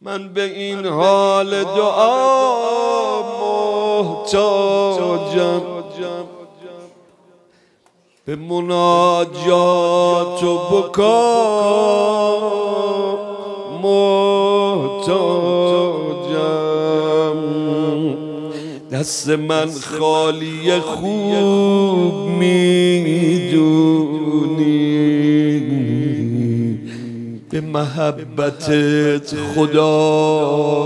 من به این حال دعا محتاجم، به مناجات و بکا محتاجم. دست من خالی خوب میدونی، به محبتت خدا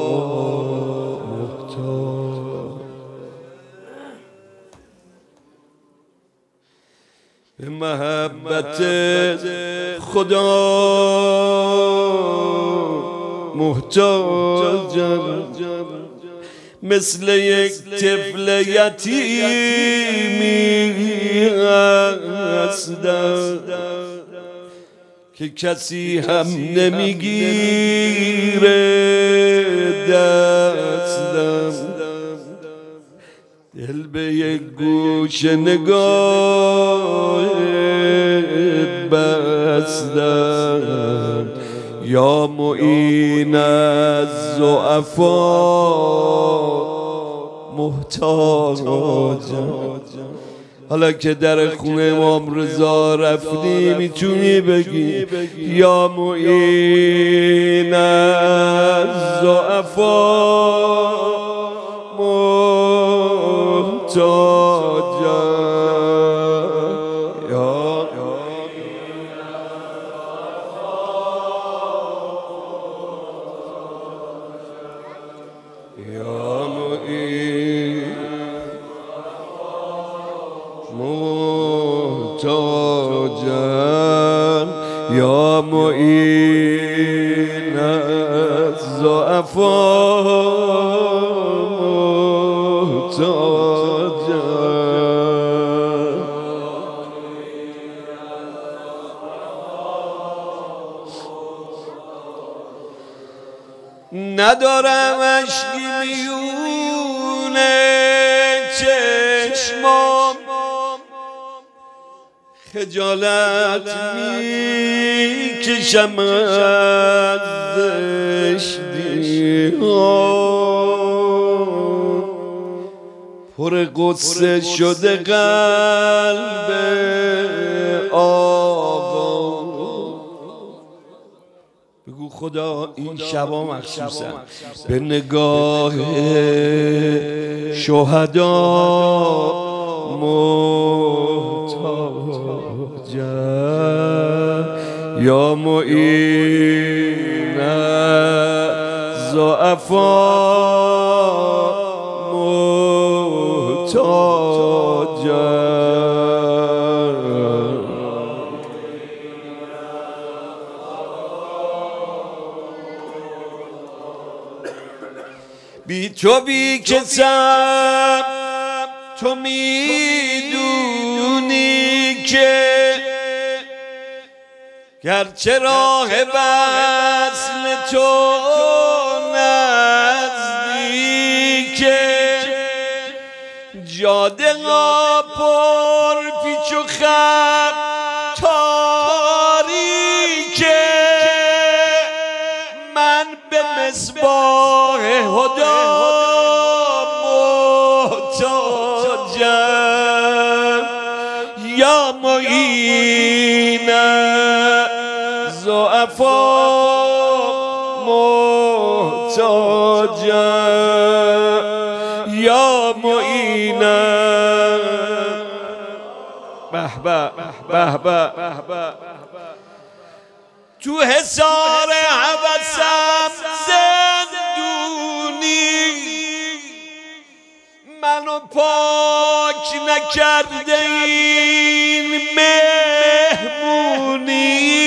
محتاج، به محبتت خدا محتاجم. مثل یک طفل یتیمی هستم که کسی هم نمیگیره دستم. دل به یک گوش نگاه بستم، یا معین از ضعفا محتاجم. حالا که در خونه امام رضا رفتی میتونی بگی یا معین از ضعفا محتاجم. محتاجم یا معین از ضعفا محتاجم. ندارم اشکی میونه چشمام، خجالت میکشم از زشتی‌هام، پر غصه شده قلب آقا. بگو خدا این شبا مخصوصا به نگاه شهدا محتاجم، یا معین از ضعفا محتاجم. بی تو بی کسم، تو میدونی که گرچه راه وصل تو نزدیکه، جاده ها پر پیچ و خم تاریکه، من به مصباح هدا محتاجم، یا معین ضعفا محتاجم، یا معین. به به به به به، تو حصار هوسم زندونی، منو پاک نکرده این مهمونی،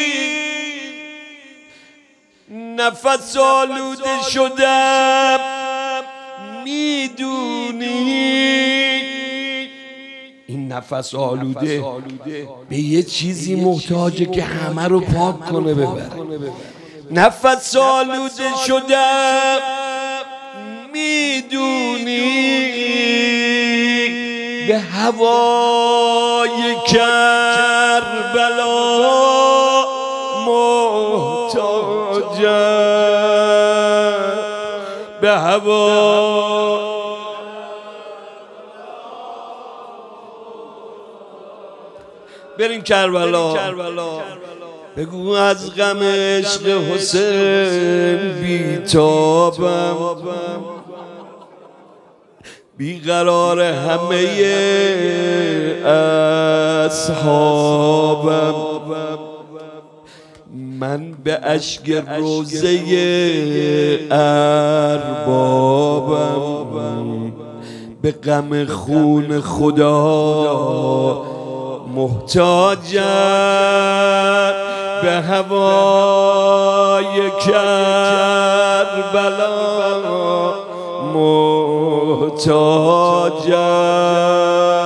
نفس آلوده شدم میدونی، این نفس آلوده به یه چیزی محتاجه که همه رو پاک کنه ببره. نفس آلوده شدم میدونی، به هوای کربلا محتاجم. به هوا بریم کربلا بگو از غم عشق حسین بیتابم بیقرار همه اصحابم من به اشک روزه اربابم به غم خون خدا محتاجم به هوای کربلا محتاجم